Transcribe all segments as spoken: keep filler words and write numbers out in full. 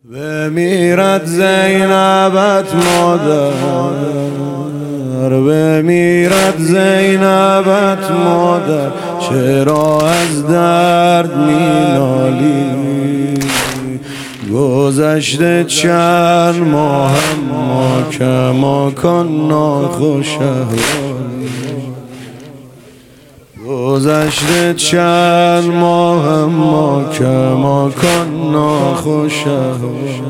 بمیرد زینبت مادر، بمیرد زینبت مادر، چرا از درد مینالی؟ گذشته چند ماه ما که ماکان ناخوش احوالی، گذشته چند ماه ما که ماکان ناخوش احوالی.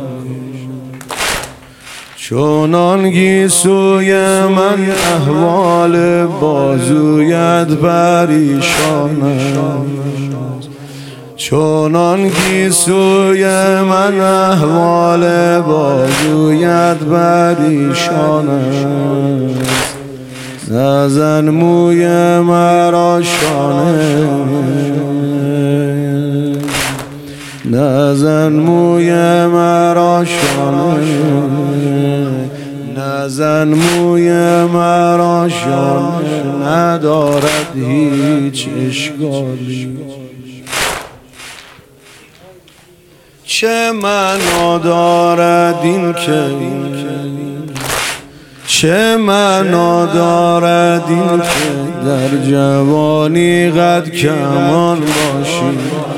چونان گیسوی من احوال بازویت پریشان است، چونان گیسوی من احوال بازویت پریشان است. نزن موی مرا شانه، نزن موی مرا شانه، نزن موی مرا شانه، ندارد هیچ اشکالی. چه معنا دارد این که، چه معنا دارد این که در جوانی قد کمان باشی؟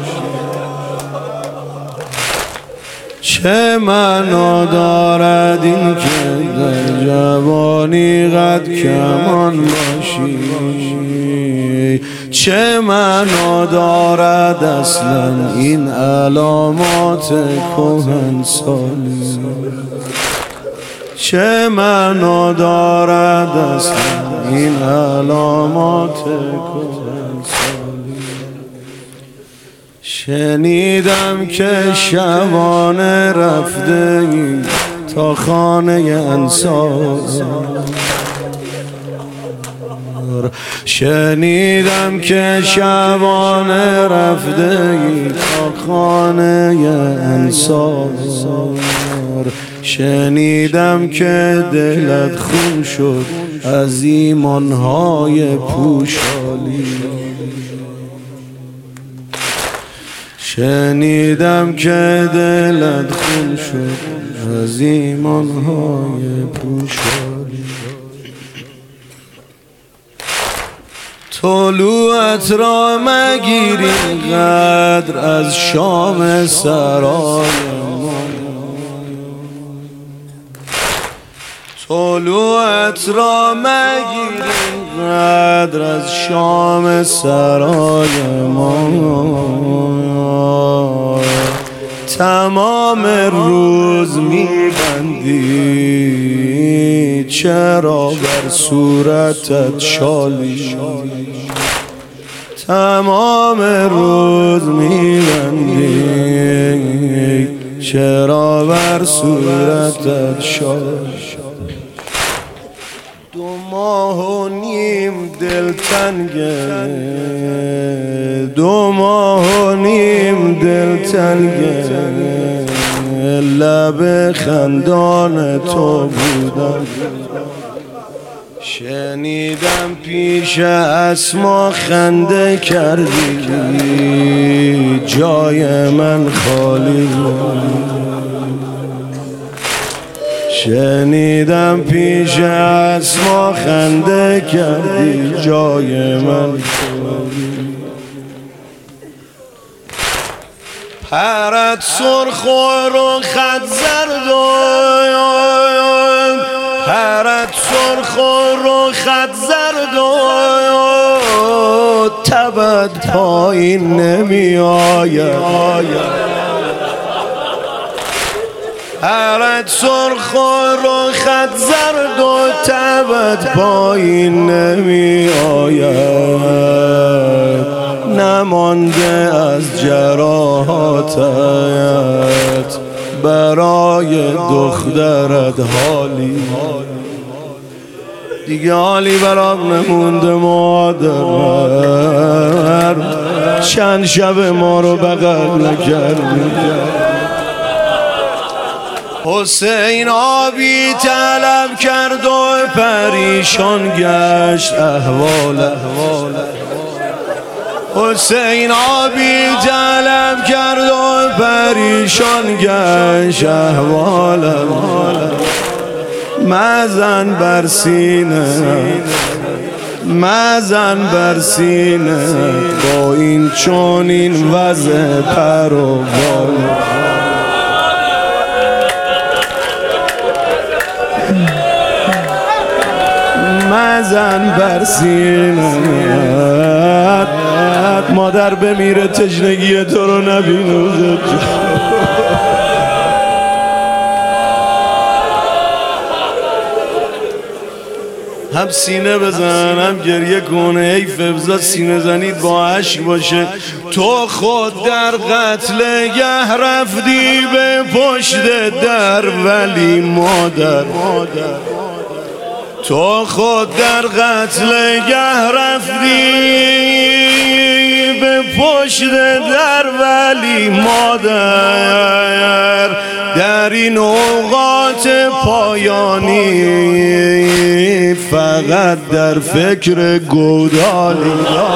چه معنا دارد این که در جوانی قد کمان باشی؟ چه معنا دارد اصلا این علامات کهنسالی؟ چه معنا دارد اصلا این علامات کهنسالی؟ شنیدم که شبانه رفته ای تا خانه انصار، شنیدم که شبانه رفته ای تا خانه انصار، شنیدم که دلت خون شد از ایمانهای پوشالی، شنیدم که دلت خون شد از ایمانهای پوشالی. طلوعت را مگیری قدر از شام سرای ما، طلوعت را مگیری قدر از شام سرای ما. تمام روز میبندی چرا بر صورتت شالی؟ تمام روز میبندی چرا بر صورتت شالی؟ دو ماه و نیم دلتنگه، دو ماه و نیم دلتنگه، لب خندان تو بودم. شنیدم پیش اسما خنده کردی جای من خالی، شنیدم پیش اسما خنده کردی جای من خالی. پرت سرخ و رخت زرد و پرت سرخ و رخت زرد و تبت پایین نمی آید، پرت سرخ و رخت زرد و تبت پایین نمی آید، نمانده از جراحاتت برای دخترت حالی. دیگه حالی برام نمونده مادر، چند شب ما رو بغل نکردی. حسین آبی طلب کرد و پریشان گشت احوال، حسین آبی جلب کرد و پریشان گشت احوالم، مزن بر سینه مزن بر سینه با این چون این وضع پر و بال. مزن بر سینه مادر بمیره تشنگی تو رو نبینه. هم سینه بزن هم گریه کنه، ای فبزا سینه زنید با عشق باشه. تو خود در قتل گه رفتی به پشت در، ولی مادر تو خود در قتل گه رفتی به پشت در، ولی مادر در این اوقات پایانی فقط در فکر گودالی.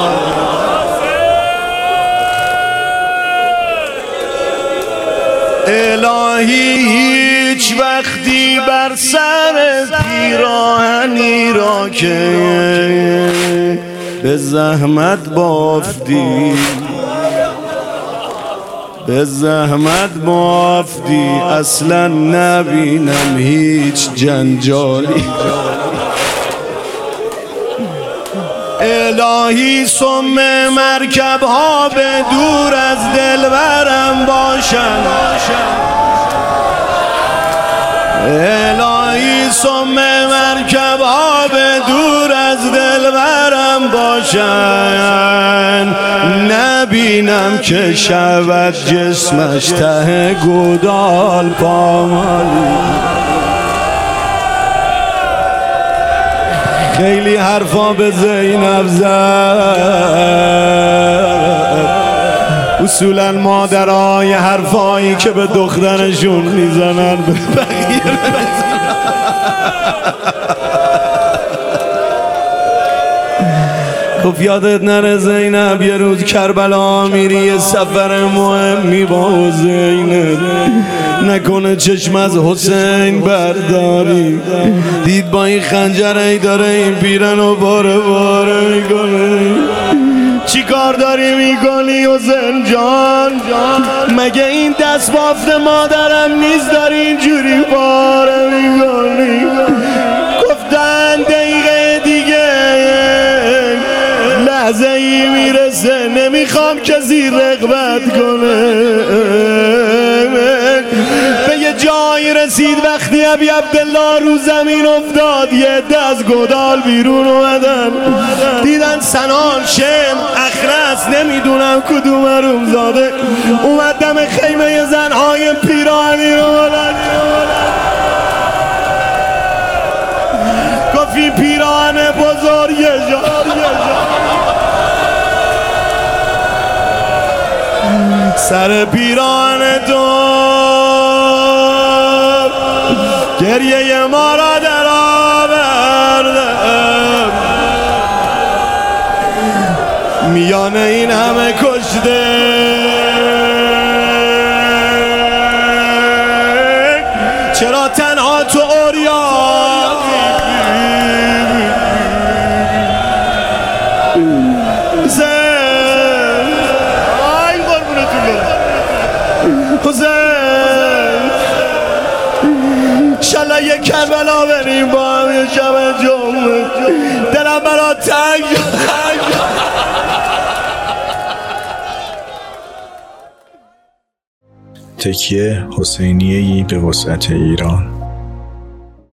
الهی هیچ وقتی بر سر پیراهنی را که به زحمت بافتی به زحمت بافتی اصلا نبینم هیچ جنجالی. الهی سم مرکب ها به دور از دلبرم باشن، الهی سم مرکب ها به دور از دلبرم باشن، نبینم که شود جسمش ته گودال پامالی. خیلی حرفا به زینب زد، اصولا مادرای حرفایی که به دخترشون میزنن به بقیه بزنن. خب یادت نره زینب یه روز کربلا میری یه سفر مهمی با حسین، نکنه چشم از حسین برداری، دید با این خنجره داره این پیرن و باره باره میکنه. چی کار داری میکنی حسین جان؟ مگه این دست بافت مادرم نیست داری اینجوری باره میکنی؟ گفتن دقیقه دیگه لحظه ای میرسه نمیخوام کسی رغبت کنه. به یه جایی رسید وقتی ابی عبدالله رو زمین افتاد، یه عده از گودال بیرون اومدن، دیدن سنان، شم، اخرس، نمیدونم کدوم رومزاده اومد دم خیمه زنهای پیرانی رو بلند گفتی پیران بزرگ جا سر پیران تو گریه ما را در آوردم، میان این همه کشته چرا تنها تو اوریانی؟ حسین آی قربونتون برم، حسین انشالله یک کربلا بریم با هم یه شب جمعه، دلم برا تنگ تکیه حسینیه‌ای به وسعت ایران.